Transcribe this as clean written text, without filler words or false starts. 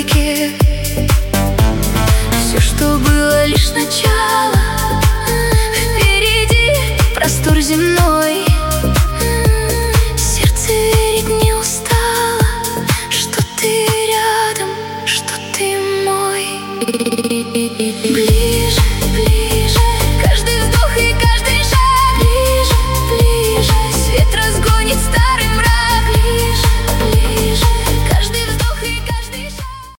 реке. Все, что было, лишь начало. Впереди простор земной. Сердце верить не устало, что ты рядом, что ты мой. Ближе, ближе.